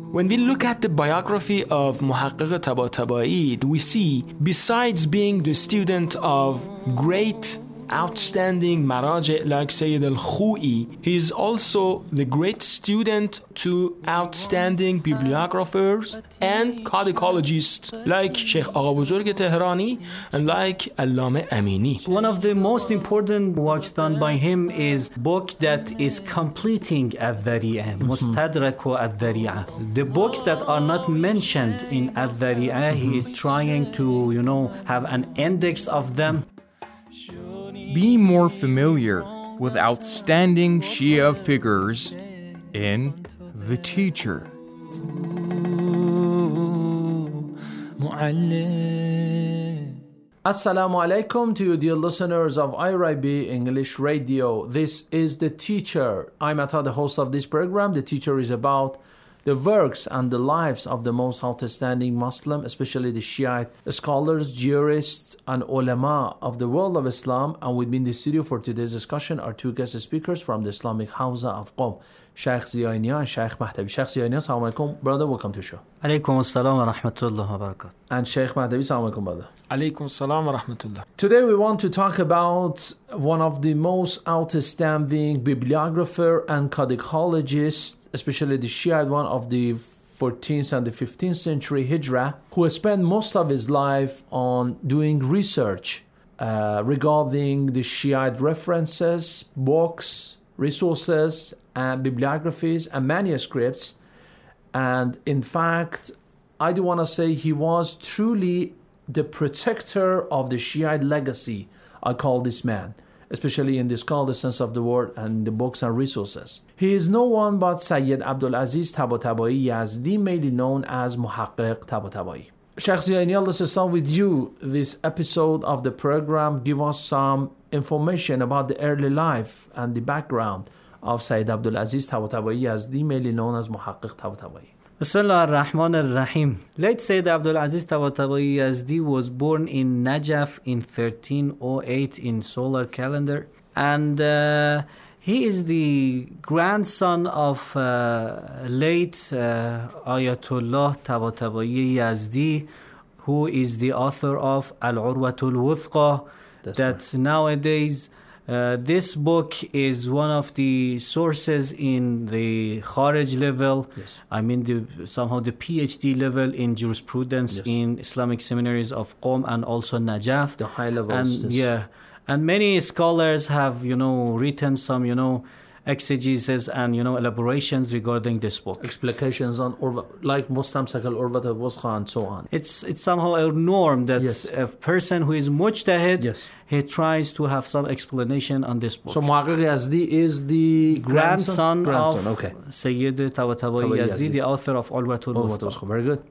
When we look at the biography of Muhaqqiq Tabatabai, we see, besides being the student of great outstanding Maraji' like Sayyid al-Khou'i, he is also the great student to outstanding bibliographers and codicologists like Sheikh Agha Buzurg Tehrani and like Allama Amini. One of the most important works done by him is book that is completing Al-Dhari'ah, Mustadraku Al-Dhari'ah. The books that are not mentioned in Al-Dhari'ah, he is trying to, have an index of them. Be more familiar with outstanding Shia figures in The Teacher. Assalamu alaikum to you, dear listeners of IRIB English Radio. This is The Teacher. I'm Atta, the host of this program. The Teacher is about the works and the lives of the most outstanding Muslim, especially the Shiite scholars, jurists, and ulama of the world of Islam. And with me in the studio for today's discussion are two guest speakers from the Islamic Hawza of Qom, Sheikh Ziya and Sheikh Mahdavi. Sheikh Ziya, assalamu alaikum, brother, welcome to the show. Alaikum assalam wa rahmatullah wa barakatuh. And Sheikh Mahdavi, assalamu alaikum, brother. Alaikum assalam wa rahmatullah. Today we want to talk about one of the most outstanding bibliographer and codicologist, especially the Shiite one of the 14th and the 15th century Hijrah, who spent most of his life on doing research regarding the Shiite references, books, resources, and bibliographies and manuscripts. And in fact, I do want to say he was truly the protector of the Shiite legacy, I call this man, especially in the scholarly sense of the word and the books and resources. He is no one but Sayyid Abdul Aziz Tabatabai Yazdi, mainly known as Muhaqqiq Tabatabai. Sheikh Ziya, let's start with you. This episode of the program, give us some information about the early life and the background of Sayyid Abdul Aziz Tabatabai Yazdi, mainly known as Muhaqqiq Tabatabai. Bismillah ar-Rahman ar-Rahim. Late Sayyid Abdul Aziz Tabatabai Yazdi was born in Najaf in 1308 in solar calendar, and he is the grandson of late Ayatollah Tabatabai Yazdi, who is the author of Al-Urwatul Wuthqa. That nowadays this book is one of the sources in the Kharij level. Yes. I mean, somehow the PhD level in jurisprudence, yes, in Islamic seminaries of Qom and also Najaf. The high levels. And yeah, and many scholars have, written some, exegesis and, elaborations regarding this book. Explications on like Mustamsak al-Urwat al-Wuthqa and so on. It's somehow a norm that, yes, a person who is mujtahid, yes, he tries to have some explanation on this book. So Muhaqqiq Yazdi is the grandson of okay, Sayyid Tabatabai Yazdi, the author of Urwatul Wuthqa. Very good.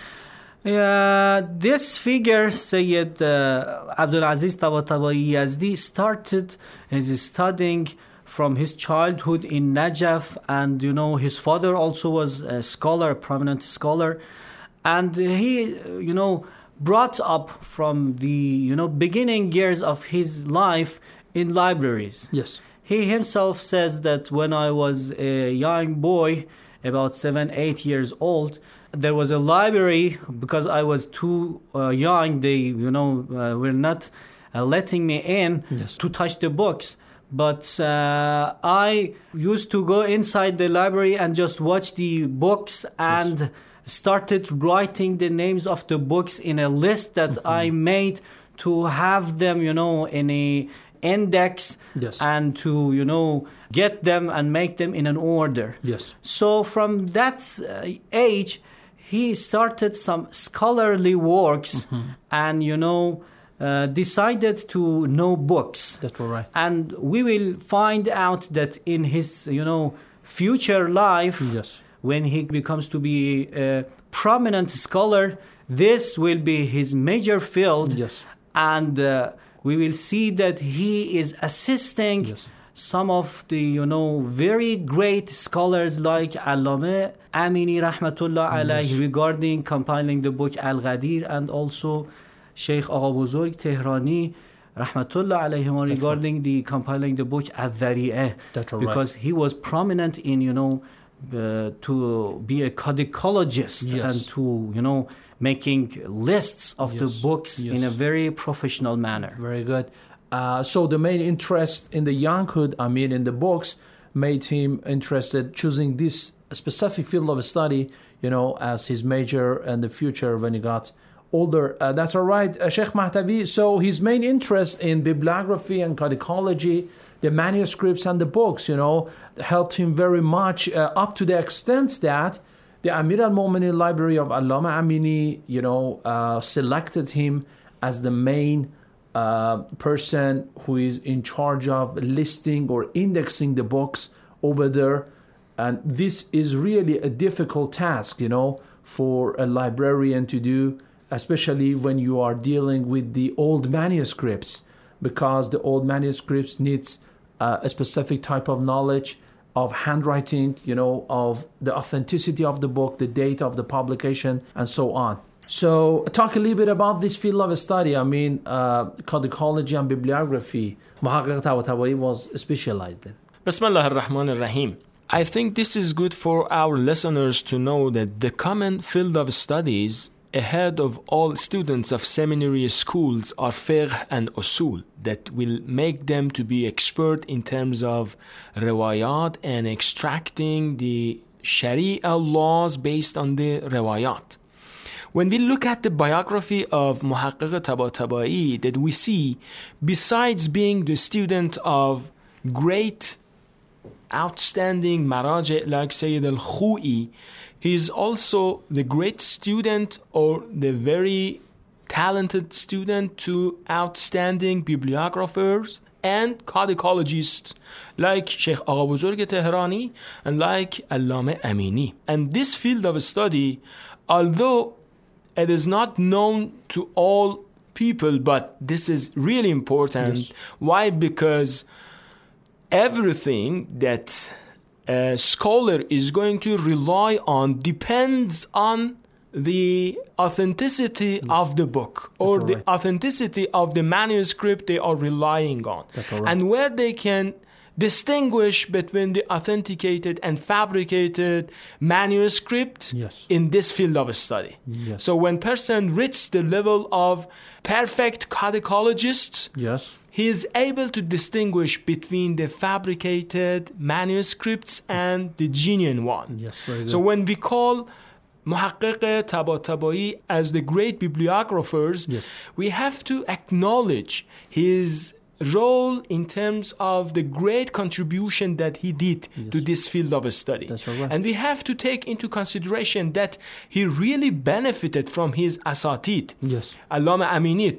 This figure, Sayyid Abdul Aziz Tabatabai Yazdi, started his studying from his childhood in Najaf, and his father also was a scholar, a prominent scholar, and he brought up from the beginning years of his life in libraries. Yes. He himself says that when I was a young boy, about 7-8 years old, there was a library. Because I was too young, they were not letting me in, yes, to touch the books. But I used to go inside the library and just watch the books, and yes, started writing the names of the books in a list that I made to have them, in a index, yes, and to, get them and make them in an order. Yes. So from that age, he started some scholarly works, and, decided to know books. That's all right. And we will find out that in his, future life, yes, when he becomes to be a prominent scholar, this will be his major field. Yes. And we will see that he is assisting, yes, some of the, very great scholars like Allama Amini Rahmatullah alayhi, regarding compiling the book Al-Ghadir, and also Sheikh Agha Buzurg Tehrani Rahmatullah alayhi regarding the compiling the book Al-Dhari'ah. That's right. Because he was prominent in, to be a codicologist and to, making lists of the books in a very professional manner. Very good. So the main interest in the younghood, in the books, made him interested choosing this specific field of study, as his major in the future when he got older. That's all right, Sheikh Mahtavi. So his main interest in bibliography and codicology, the manuscripts and the books, helped him very much up to the extent that the Amir al-Mu'minin Library of Allama Amini, selected him as the main person who is in charge of listing or indexing the books over there. And this is really a difficult task, for a librarian to do, especially when you are dealing with the old manuscripts, because the old manuscripts needs a specific type of knowledge of handwriting, of the authenticity of the book, the date of the publication, and so on. So talk a little bit about this field of study. Codicology and bibliography. Muhaqqiq Tabatabai was specialized in. Bismillah ar-Rahman ar-Rahim. I think this is good for our listeners to know that the common field of studies ahead of all students of seminary schools are fiqh and usul, that will make them to be expert in terms of riwayat and extracting the sharia laws based on the riwayat. When we look at the biography of Muhaqqiq Tabatabai, that we see, besides being the student of great, outstanding maraji like Sayyid al-Khou'i, he is also the great student or the very talented student to outstanding bibliographers and codicologists like Sheikh Agha Buzurg Tehrani and like Allama Amini. And this field of study, although it is not known to all people, but this is really important. Yes. Why? Because everything that a scholar is going to rely on depends on the authenticity of the book or the authenticity of the manuscript they are relying on, and where they can distinguish between the authenticated and fabricated manuscript in this field of study. Yes. So when person reaches the level of perfect codicologists, he is able to distinguish between the fabricated manuscripts and the genuine one. Yes, very good. So when we call Muhaqqiq Tabatabai as the great bibliographers, we have to acknowledge his role in terms of the great contribution that he did to this field of study. Right. And we have to take into consideration that he really benefited from his asatid. Allama Amini,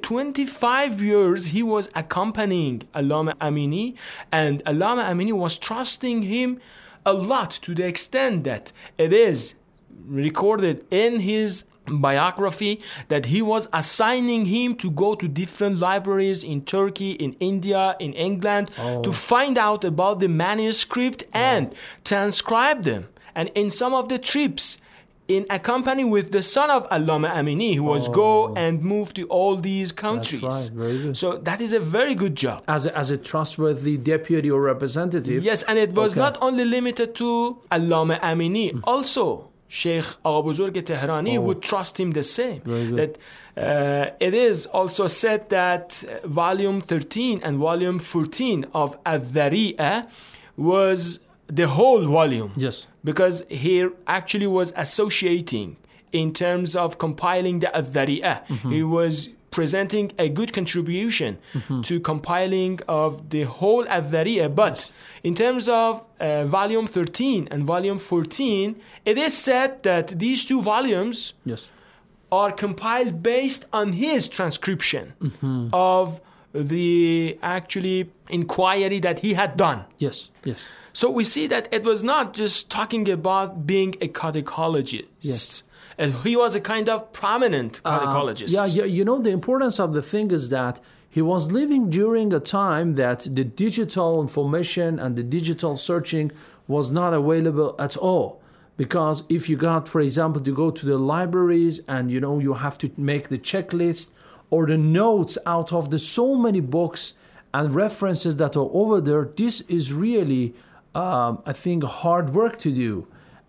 25 years he was accompanying Allama Amini, and Allama Amini was trusting him a lot, to the extent that it is recorded in his biography that he was assigning him to go to different libraries in Turkey, in India, in England to find out about the manuscript and transcribe them. And in some of the trips, in accompany with the son of Allama Amini, who was go and move to all these countries. That's right, very good. So that is a very good job. As a trustworthy deputy or representative. Yes, and it was not only limited to Allama Amini. Also, Sheikh Agha Buzurg Tehrani would trust him the same. That it is also said that volume 13 and volume 14 of Al-Dhari'ah was the whole volume. Yes. Because he actually was associating in terms of compiling the Al-Dhari'ah. He was presenting a good contribution to compiling of the whole Al-Dhari'ah. But in terms of volume 13 and volume 14, it is said that these two volumes are compiled based on his transcription of the actually inquiry that he had done. Yes. So we see that it was not just talking about being a codicologist. He was a kind of prominent codicologist. The importance of the thing is that he was living during a time that the digital information and the digital searching was not available at all. Because if you got, for example, to go to the libraries and, you have to make the checklist or the notes out of the so many books and references that are over there, this is really, I think, hard work to do.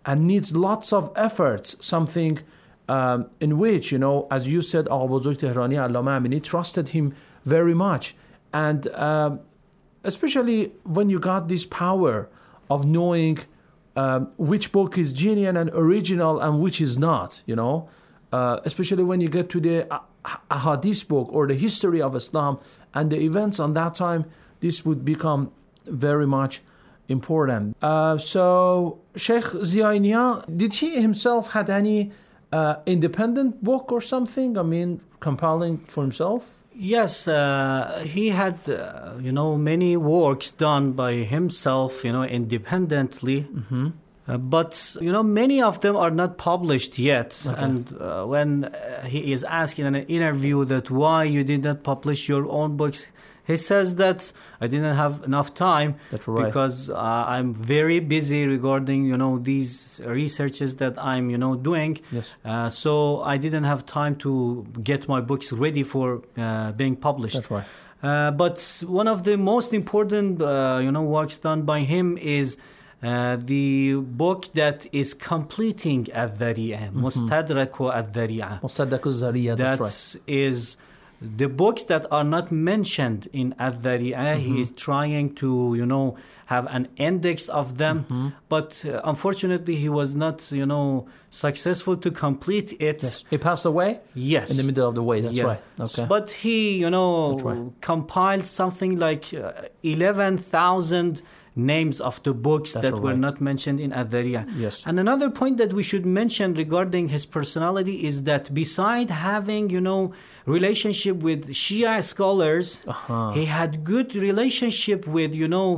and needs lots of efforts, something in which, as you said, Agha Bozorg Tehrani, Allama Amini trusted him very much. And especially when you got this power of knowing which book is genuine and original and which is not, especially when you get to the Ahadith book or the history of Islam and the events on that time, this would become very much important. So Sheikh Ziya Nia, did he himself had any independent book or something? I mean, compiling for himself? Yes, he had, many works done by himself, independently. But, many of them are not published yet. Okay. And when he is asked in an interview that why you did not publish your own books, he says that I didn't have enough time. That's right. Because I'm very busy regarding, these researches that I'm, doing. Yes. So I didn't have time to get my books ready for being published. That's right. But one of the most important, works done by him is the book that is completing Al-Dhari'ah, Mustadrak Al-Dhari'ah. Mustadrak Al-Dhari'ah, that's right. That is the books that are not mentioned in Al-Dhari'ah. He is trying to, have an index of them, but unfortunately he was not, successful to complete it. Yes. He passed away? Yes. In the middle of the way, that's right. Okay. But he, compiled something like 11,000 names of the books that were not mentioned in Al-Dhari'ah. Yes. And another point that we should mention regarding his personality is that beside having, relationship with Shia scholars, he had good relationship with,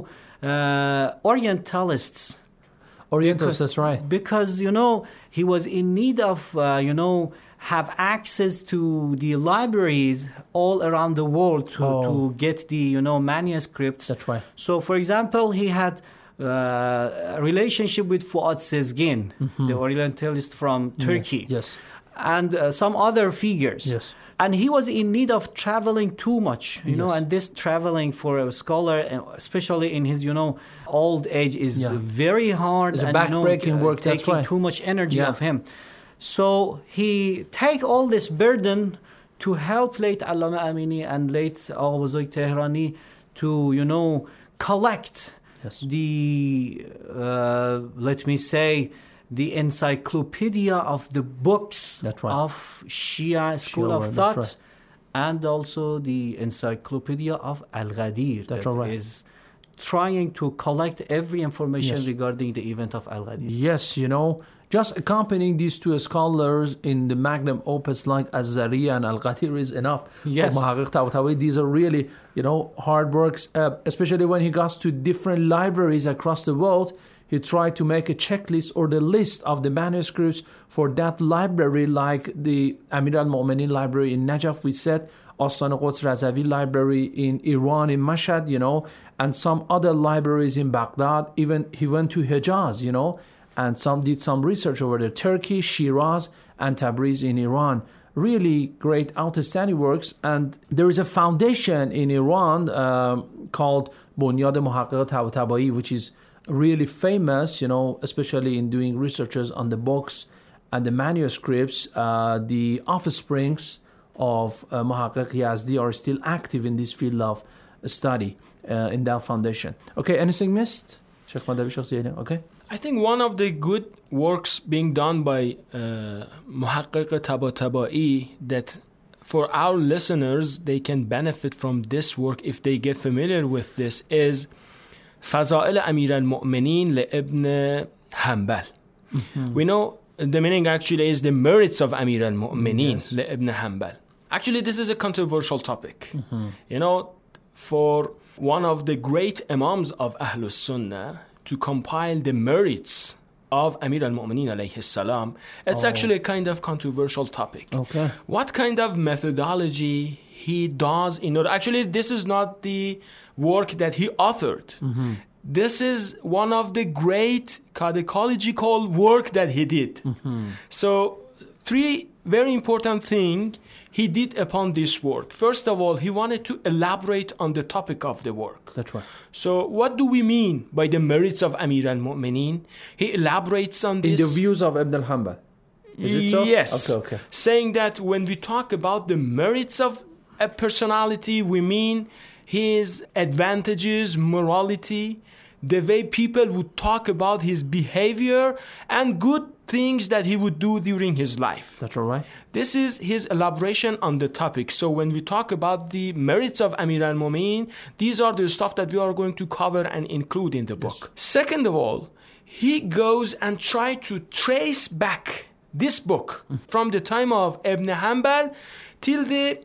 Orientalists. Orientalists, that's right. Because, he was in need of, have access to the libraries all around the world to get the manuscripts. That's right. So, for example, he had a relationship with Fuad Sezgin, the Orientalist from Turkey, yes. and some other figures. Yes. And he was in need of traveling too much, and this traveling for a scholar, especially in his, old age, is very hard. It's and, a backbreaking work, that's taking right. too much energy of him. So he take all this burden to help late Allama Amini and late Agha Bozorg Tehrani to, collect the, let me say, the encyclopedia of the books of Shia school of thought, and also the encyclopedia of Al-Ghadir that is trying to collect every information regarding the event of Al-Ghadir. Yes, just accompanying these two scholars in the magnum opus like Az-Zariya and Al-Ghadir is enough. Yes. Muhaqqiq Tabatabai, these are really, hard works, especially when he goes to different libraries across the world. He tried to make a checklist or the list of the manuscripts for that library, like the Amir al-Mu'minin library in Najaf, we said, Astan Quds Razavi library in Iran, in Mashhad, and some other libraries in Baghdad. Even he went to Hejaz, and did some research over there, Turkey, Shiraz, and Tabriz in Iran. Really great, outstanding works. And there is a foundation in Iran called Bunyad Muhaqqiq Tabatabai, which is really famous, especially in doing researches on the books and the manuscripts. The offsprings of Muhaqqiq Yazdi are still active in this field of study in that foundation. Okay, anything missed? Sheikh Madawi, Sheikh Ziya Nia, okay? I think one of the good works being done by Muhaqqiq Tabatabai that for our listeners, they can benefit from this work if they get familiar with this is Faza'il Amir al-Mu'minin Ibn Hanbal. We know the meaning actually is the merits of Amir al-Mu'minin Ibn Hanbal. Actually, this is a controversial topic. For one of the great imams of Ahlus Sunnah to compile the merits of Amir al-Mu'minin alayhi salam, it's actually a kind of controversial topic. Okay. What kind of methodology he does in order... Actually, this is not the work that he authored. This is one of the great codicological work that he did. So, 3 very important thing he did upon this work. First of all, he wanted to elaborate on the topic of the work. That's right. So what do we mean by the merits of Amir al-Mu'mineen? He elaborates on this. In the views of Ibn al-Hanbal. Is it so? Yes. Okay. Saying that when we talk about the merits of a personality, we mean his advantages, morality, the way people would talk about his behavior, and good things that he would do during his life. That's all right. This is his elaboration on the topic. So when we talk about the merits of Amir al-Mu'mineen, these are the stuff that we are going to cover and include in the book. Second of all, he goes and tries to trace back this book from the time of Ibn Hanbal till the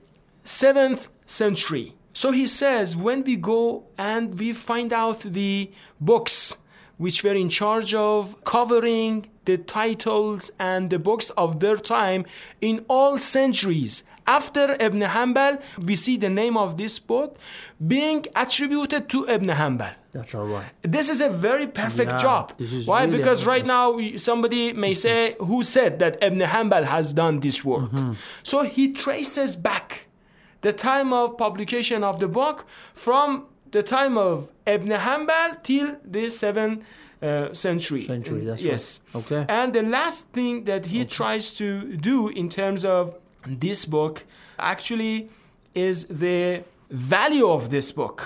7th century. So he says, when we go and we find out the books which were in charge of covering the titles and the books of their time in all centuries, after Ibn Hanbal, we see the name of this book being attributed to Ibn Hanbal. That's all right. This is a very perfect job. Why? Really because right now somebody may say, who said that Ibn Hanbal has done this work? So he traces back the time of publication of the book from the time of Ibn Hanbal till the 7th century. That's yes. right. Okay. And the last thing that he tries to do in terms of this book actually is the value of this book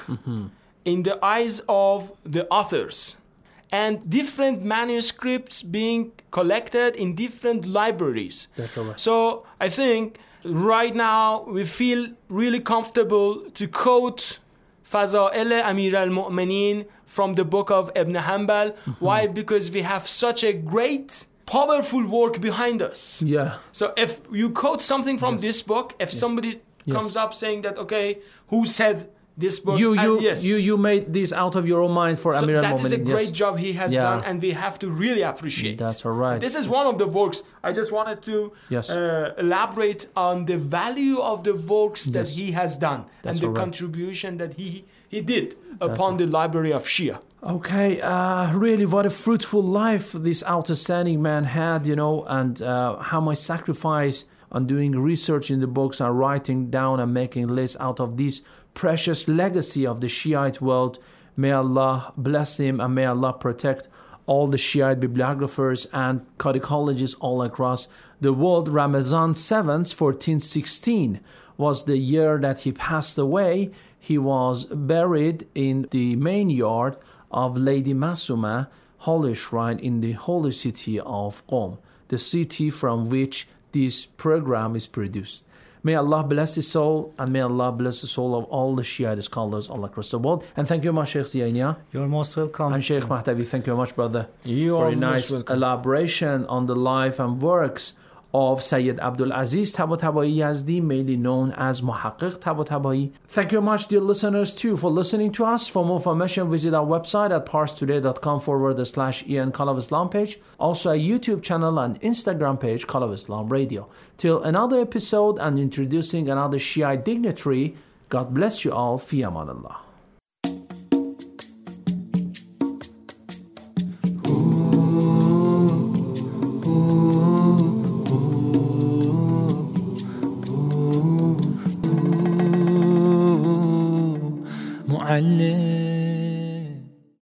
in the eyes of the authors, and different manuscripts being collected in different libraries. That's all right. So I think right now we feel really comfortable to quote Faza'il Amir al-Mu'mineen from the book of Ibn Hanbal. Why? Because we have such a great, powerful work behind us. Yeah. So if you quote something from this book, if somebody comes up saying that, okay, who said this book? You made this out of your own mind for Amir al-Mu'mineen. That is a great job he has done, and we have to really appreciate. That's all right. This is one of the works. I just wanted to elaborate on the value of the works that he has done and the contribution that he did upon the library of Shia. Okay, really, what a fruitful life this outstanding man had, and how much sacrifice on doing research in the books and writing down and making lists out of this precious legacy of the Shiite world. May Allah bless him, and may Allah protect all the Shiite bibliographers and codicologists all across the world. Ramazan 7th, 1416 was the year that he passed away. He was buried in the main yard of Lady Masuma, holy shrine in the holy city of Qom, the city from which this program is produced. May Allah bless his soul, and may Allah bless the soul of all the Shiite scholars all across the world. And thank you much, Sheikh Ziyania. You're most welcome. And Sheikh Mahdavi, thank you very much, brother, for a nice elaboration on the life and works of Sayyid Abdul Aziz Tabatabai Yazdi, mainly known as Muhaqqiq Tabatabai. Thank you very much, dear listeners, too, for listening to us. For more information, visit our website at parstoday.com/Ian Call of Islam page. Also, a YouTube channel and Instagram page, Call of Islam Radio. Till another episode and introducing another Shiite dignitary, God bless you all. Fi aman Allah.